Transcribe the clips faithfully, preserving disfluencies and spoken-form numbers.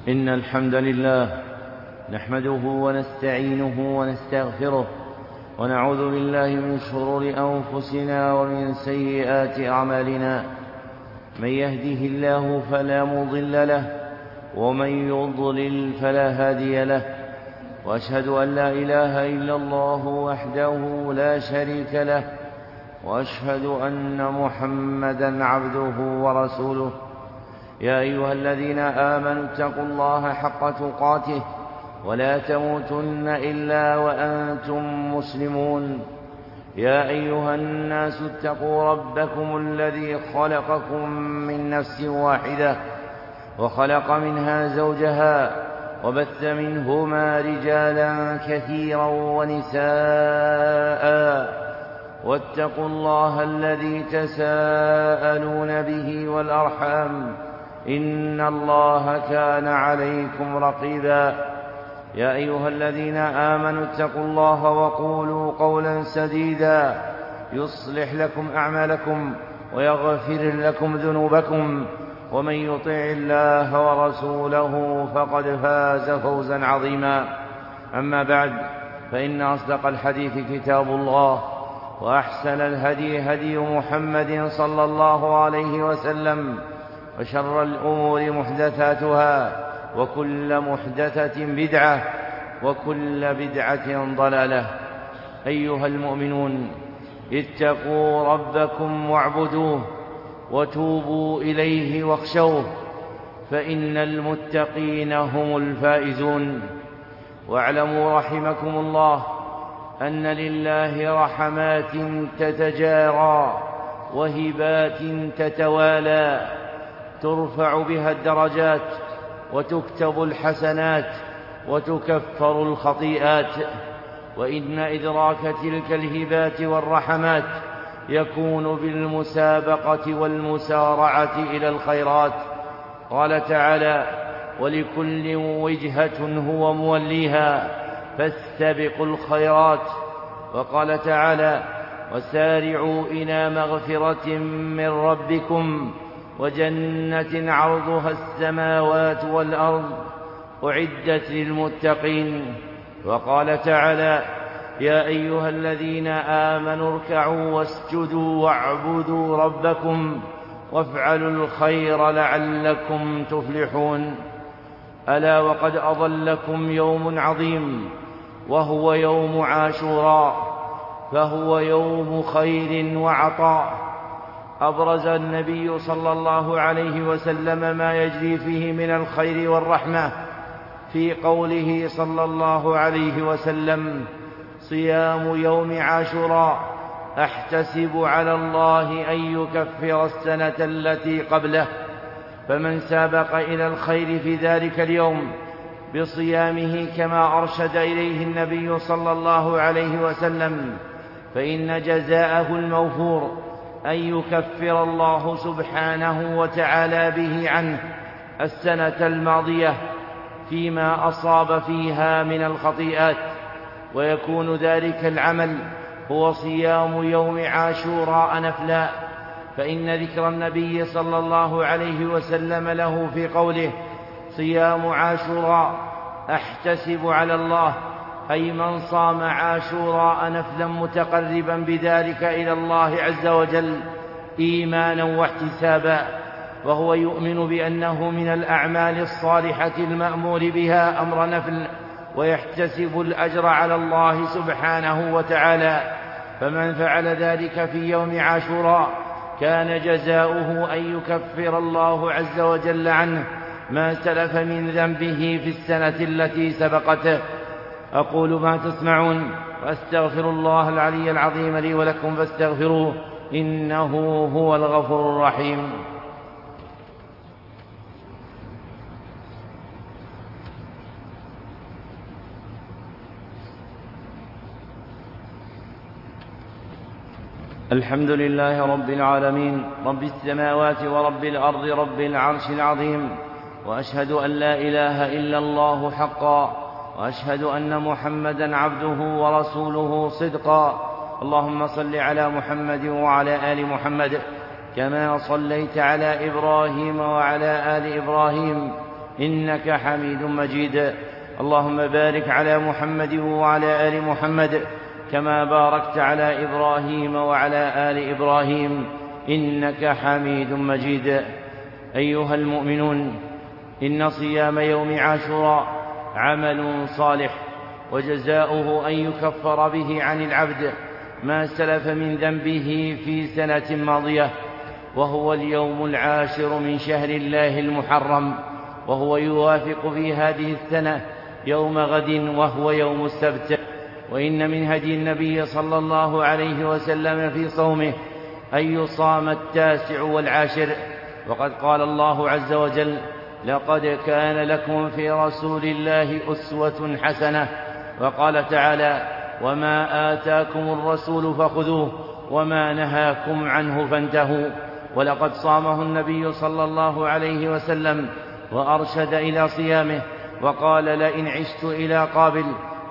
إن الحمد لله نحمده ونستعينه ونستغفره ونعوذ بالله من شرور أنفسنا ومن سيئات أعمالنا. من يهده الله فلا مضل له ومن يضلل فلا هادي له، وأشهد أن لا إله إلا الله وحده لا شريك له، وأشهد أن محمدا عبده ورسوله. يا أيها الذين آمنوا اتقوا الله حق تقاته ولا تموتن إلا وأنتم مسلمون. يا أيها الناس اتقوا ربكم الذي خلقكم من نفس واحدة وخلق منها زوجها وبث منهما رجالا كثيرا ونساء، واتقوا الله الذي تساءلون به والأرحام، إن الله كان عليكم رقيبا. يا أيها الذين آمنوا اتقوا الله وقولوا قولا سديدا يصلح لكم أعمالكم ويغفر لكم ذنوبكم، ومن يطع الله ورسوله فقد فاز فوزا عظيما. أما بعد، فإن أصدق الحديث كتاب الله، وأحسن الهدي هدي محمد صلى الله عليه وسلم، وشر الأمور محدثاتها، وكل محدثة بدعة، وكل بدعة ضلالة. أيها المؤمنون، اتقوا ربكم واعبدوه وتوبوا إليه واخشوه، فإن المتقين هم الفائزون. واعلموا رحمكم الله أن لله رحمات تتجارى وهبات تتوالى، ترفع بها الدرجات وتكتب الحسنات وتكفر الخطيئات. وإن إدراك تلك الهبات والرحمات يكون بالمسابقة والمسارعة إلى الخيرات. قال تعالى: ولكل وجهة هو موليها فاستبقوا الخيرات. وقال تعالى: وسارعوا إلى مغفرة من ربكم وجنة عرضها السماوات والأرض أعدت للمتقين. وقال تعالى: يا أيها الذين آمنوا اركعوا واسجدوا واعبدوا ربكم وافعلوا الخير لعلكم تفلحون. ألا وقد أظلكم يوم عظيم وهو يوم عاشوراء، فهو يوم خير وعطاء. أبرز النبي صلى الله عليه وسلم ما يجري فيه من الخير والرحمة في قوله صلى الله عليه وسلم: صيام يوم عاشوراء أحتسب على الله أن يكفر السنة التي قبله. فمن سابق إلى الخير في ذلك اليوم بصيامه كما أرشد إليه النبي صلى الله عليه وسلم، فإن جزاءه الموفور أن يكفر الله سبحانه وتعالى به عنه السنة الماضية فيما أصاب فيها من الخطيئات. ويكون ذلك العمل هو صيام يوم عاشوراء نفلا، فإن ذكر النبي صلى الله عليه وسلم له في قوله: صيام عاشوراء أحتسب على الله، أي من صام عاشوراء نفلا متقربا بذلك إلى الله عز وجل إيمانا واحتسابا، وهو يؤمن بأنه من الأعمال الصالحة المأمور بها أمر نفل، ويحتسب الأجر على الله سبحانه وتعالى. فمن فعل ذلك في يوم عاشوراء كان جزاؤه أن يكفر الله عز وجل عنه ما سلف من ذنبه في السنة التي سبقته. أقول ما تسمعون، وأستغفر الله العلي العظيم لي ولكم فاستغفروه، إنه هو الغفور الرحيم. الحمد لله رب العالمين، رب السماوات ورب الأرض، رب العرش العظيم. وأشهد أن لا إله إلا الله حقا، وأشهد أن محمدا عبده ورسوله صدقا. اللهم صل على محمد وعلى آل محمد كما صليت على إبراهيم وعلى آل إبراهيم إنك حميد مجيد. اللهم بارك على محمد وعلى آل محمد كما باركت على إبراهيم وعلى آل إبراهيم إنك حميد مجيد. أيها المؤمنون، إن صيام يوم عاشوراء عمل صالح، وجزاؤه أن يكفر به عن العبد ما سلف من ذنبه في سنة ماضية، وهو اليوم العاشر من شهر الله المحرم، وهو يوافق في هذه السنة يوم غد وهو يوم السبت. وإن من هدي النبي صلى الله عليه وسلم في صومه أن يصام التاسع والعاشر، وقد قال الله عز وجل: لقد كان لكم في رسول الله أسوة حسنة. وقال تعالى: وما آتاكم الرسول فخذوه وما نهاكم عنه فانتهوا. ولقد صامه النبي صلى الله عليه وسلم وأرشد إلى صيامه، وقال: لئن عشت إلى قابل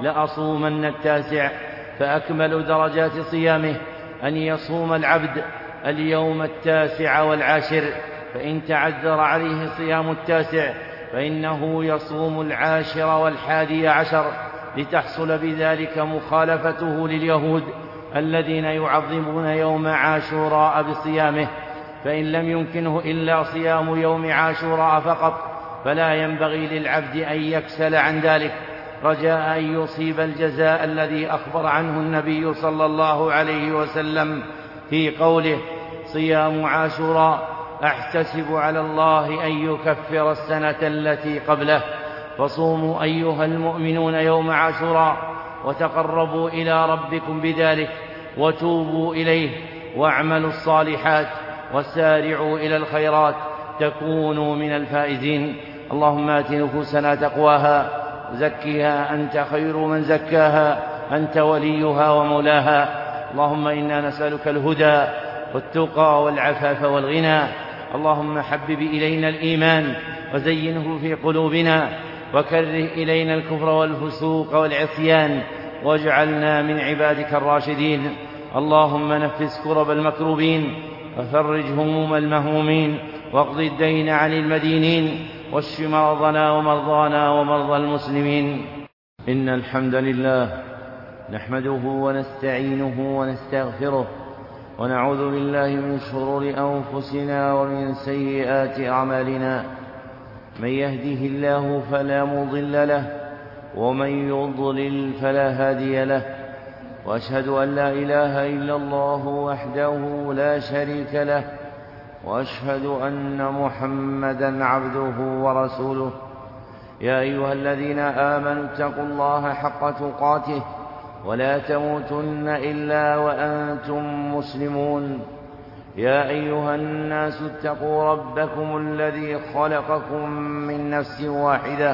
لأصومن التاسع. فأكمل درجات صيامه أن يصوم العبد اليوم التاسع والعاشر، فإن تعذر عليه صيام التاسع فإنه يصوم العاشر والحادي عشر، لتحصل بذلك مخالفته لليهود الذين يعظمون يوم عاشوراء بصيامه. فإن لم يمكنه إلا صيام يوم عاشوراء فقط فلا ينبغي للعبد أن يكسل عن ذلك، رجاء أن يصيب الجزاء الذي أخبر عنه النبي صلى الله عليه وسلم في قوله: صيام عاشوراء أحتسب على الله أن يكفر السنة التي قبله. فصوموا أيها المؤمنون يوم عاشوراء، وتقربوا إلى ربكم بذلك، وتوبوا إليه، واعملوا الصالحات، وسارعوا إلى الخيرات تكونوا من الفائزين. اللهم آت نفوسنا تقواها وزكها أنت خير من زكاها، أنت وليها ومولاها. اللهم إنا نسألك الهدى والتقى والعفاف والغنى. اللهم حبب إلينا الإيمان وزينه في قلوبنا، وكره إلينا الكفر والفسوق والعصيان، واجعلنا من عبادك الراشدين. اللهم نفس كرب المكروبين، وفرج هموم المهمومين، واقض الدين عن المدينين، واشف مرضنا ومرضانا ومرضى المسلمين. إن الحمد لله نحمده ونستعينه ونستغفره، ونعوذ بالله من شرور أنفسنا ومن سيئات أعمالنا. من يهده الله فلا مضل له، ومن يضلل فلا هادي له. وأشهد أن لا إله إلا الله وحده لا شريك له، وأشهد أن محمدا عبده ورسوله. يا أيها الذين آمنوا اتقوا الله حق تقاته، ولا تموتن إلا وأنتم مسلمون. يا أيها الناس اتقوا ربكم الذي خلقكم من نفس واحدة،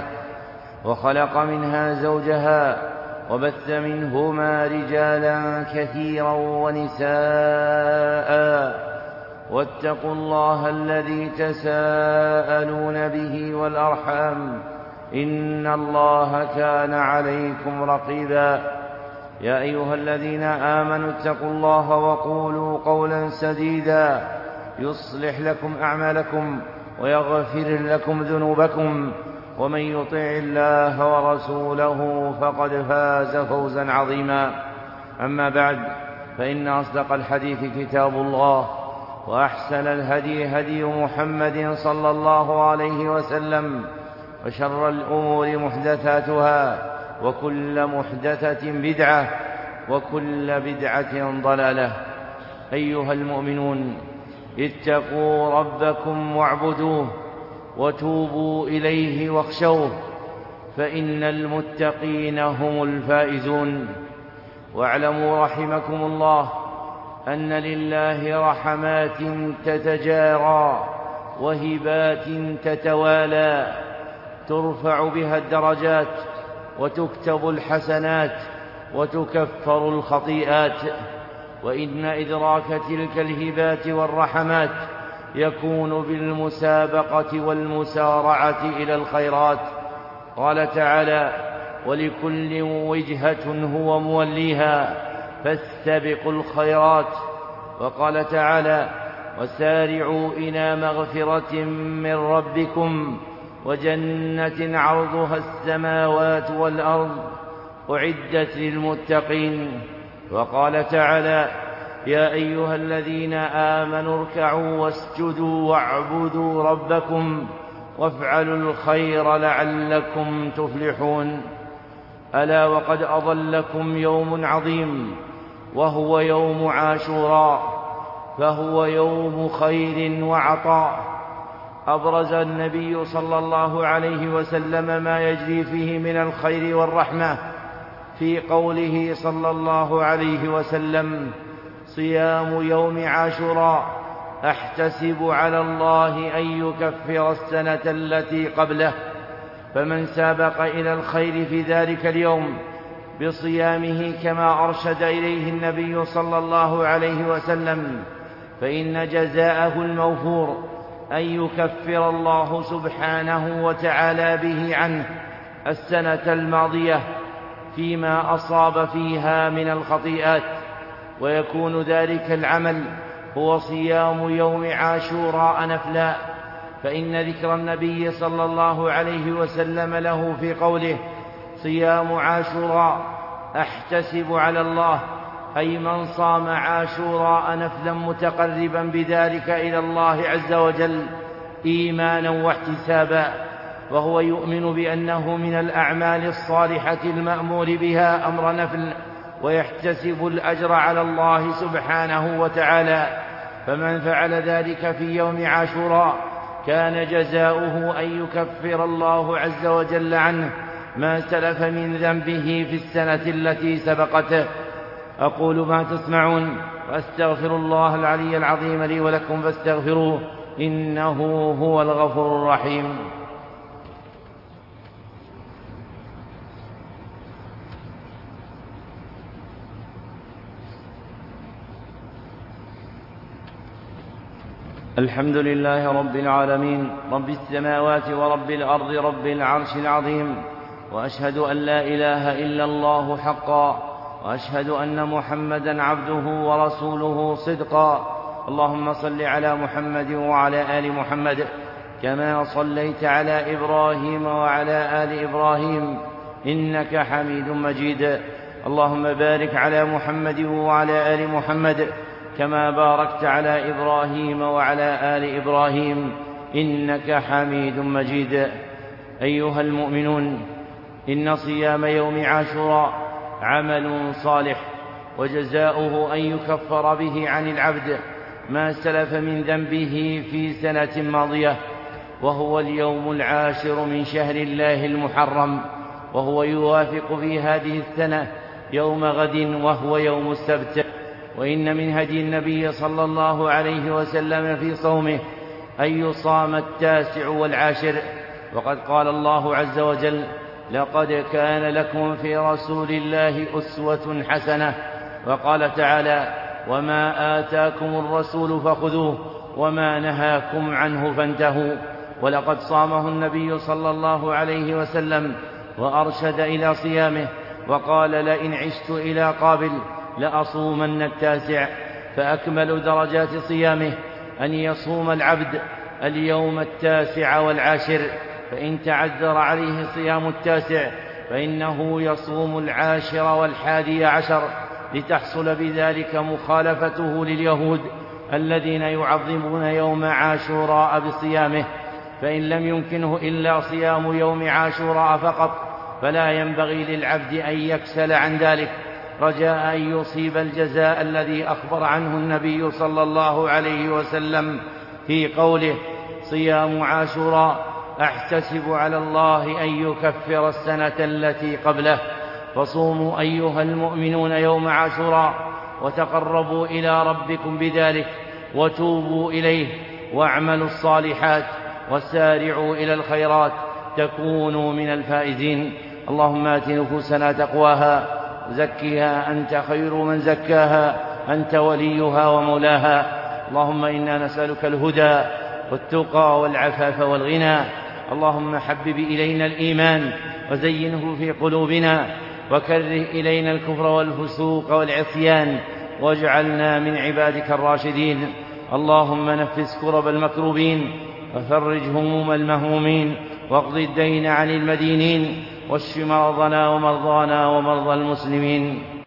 وخلق منها زوجها، وبث منهما رجالا كثيرا ونساء. واتقوا الله الذي تساءلون به والأرحام، إن الله كان عليكم رقيبا. يا أيها الذين آمنوا اتقوا الله وقولوا قولا سديدا يصلح لكم أعمالكم ويغفر لكم ذنوبكم، ومن يطع الله ورسوله فقد فاز فوزا عظيما. أما بعد، فإن أصدق الحديث كتاب الله، وأحسن الهدي هدي محمد صلى الله عليه وسلم، وشر الأمور محدثاتها، وكل محدثة بدعة، وكل بدعة ضلالة. أيها المؤمنون، اتقوا ربكم واعبدوه، وتوبوا إليه واخشوه، فإن المتقين هم الفائزون. واعلموا رحمكم الله أن لله رحمات تتجارى، وهبات تتوالى، ترفع بها الدرجات، وتكتب الحسنات، وتكفر الخطيئات. وإن إدراك تلك الهبات والرحمات يكون بالمسابقة والمسارعة إلى الخيرات. قال تعالى: ولكل وجهة هو موليها فاستبقوا الخيرات. وقال تعالى: وسارعوا إلى مغفرة من ربكم وجنة عرضها السماوات والأرض أعدت للمتقين. وقال تعالى: يا أيها الذين آمنوا اركعوا واسجدوا واعبدوا ربكم وافعلوا الخير لعلكم تفلحون. ألا وقد أظلكم يوم عظيم وهو يوم عاشوراء، فهو يوم خير وعطاء. أبرز النبي صلى الله عليه وسلم ما يجري فيه من الخير والرحمة في قوله صلى الله عليه وسلم: صيام يوم عاشوراء أحتسب على الله أن يكفر السنة التي قبله. فمن سابق إلى الخير في ذلك اليوم بصيامه كما أرشد إليه النبي صلى الله عليه وسلم فإن جزاءه الموفور أن يكفر الله سبحانه وتعالى به عنه السنة الماضية فيما أصاب فيها من الخطيئات، ويكون ذلك العمل هو صيام يوم عاشوراء نفلا. فإن ذكر النبي صلى الله عليه وسلم له في قوله: صيام عاشوراء أحتسب على الله، أي من صام عاشوراء نفلا متقربا بذلك إلى الله عز وجل إيمانا واحتسابا، وهو يؤمن بأنه من الأعمال الصالحة المأمور بها أمر نفل، ويحتسب الأجر على الله سبحانه وتعالى. فمن فعل ذلك في يوم عاشوراء كان جزاؤه أن يكفر الله عز وجل عنه ما سلف من ذنبه في السنة التي سبقته. أقول ما تسمعون وأستغفر الله العلي العظيم لي ولكم فاستغفروه إنه هو الغفور الرحيم. الحمد لله رب العالمين، رب السماوات ورب الأرض، رب العرش العظيم، وأشهد أن لا إله إلا الله حقا، وأشهد أن محمدا عبده ورسوله صدقا. اللهم صل على محمد وعلى آل محمد كما صليت على إبراهيم وعلى آل إبراهيم إنك حميد مجيد. اللهم بارك على محمد وعلى آل محمد كما باركت على إبراهيم وعلى آل إبراهيم إنك حميد مجيد. أيها المؤمنون، إن صيام يوم عاشوراء عمل صالح، وجزاؤه أن يكفر به عن العبد ما سلف من ذنبه في سنة ماضية، وهو اليوم العاشر من شهر الله المحرم، وهو يوافق في هذه السنة يوم غد وهو يوم السبت. وإن من هدي النبي صلى الله عليه وسلم في صومه أن يصام التاسع والعاشر، وقد قال الله عز وجل: لقد كان لكم في رسول الله أسوة حسنة. وقال تعالى: وما آتاكم الرسول فخذوه وما نهاكم عنه فانتهوا. ولقد صامه النبي صلى الله عليه وسلم وأرشد إلى صيامه، وقال: لئن عشت إلى قابل لأصومن التاسع. فأكمل درجات صيامه أن يصوم العبد اليوم التاسع والعاشر، فإن تعذر عليه صيام التاسع فإنه يصوم العاشر والحادي عشر، لتحصل بذلك مخالفته لليهود الذين يعظمون يوم عاشوراء بصيامه. فإن لم يمكنه إلا صيام يوم عاشوراء فقط فلا ينبغي للعبد أن يكسل عن ذلك، رجاء أن يصيب الجزاء الذي أخبر عنه النبي صلى الله عليه وسلم في قوله: صيام عاشوراء أحتسب على الله أن يكفر السنة التي قبله. فصوموا أيها المؤمنون يوم عاشوراء، وتقربوا إلى ربكم بذلك، وتوبوا إليه، واعملوا الصالحات، وسارعوا إلى الخيرات تكونوا من الفائزين. اللهم آت نفوسنا تقواها زكها أنت خير من زكاها، أنت وليها ومولاها. اللهم إنا نسألك الهدى والتقى والعفاف والغنى. اللهم حبب إلينا الإيمان وزينه في قلوبنا، وكره إلينا الكفر والفسوق والعصيان، واجعلنا من عبادك الراشدين. اللهم نفس كرب المكروبين، وفرج هموم المهمومين، واقض الدين عن المدينين، واشف مرضنا ومرضانا ومرضى المسلمين.